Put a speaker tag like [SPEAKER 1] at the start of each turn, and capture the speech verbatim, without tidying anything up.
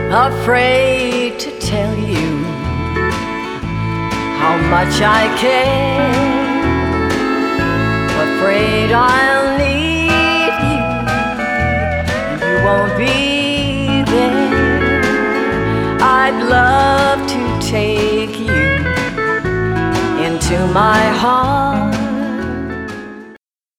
[SPEAKER 1] afraid to tell you how much I care, afraid I'll need you and you won't be there. I'd love to take you into my heart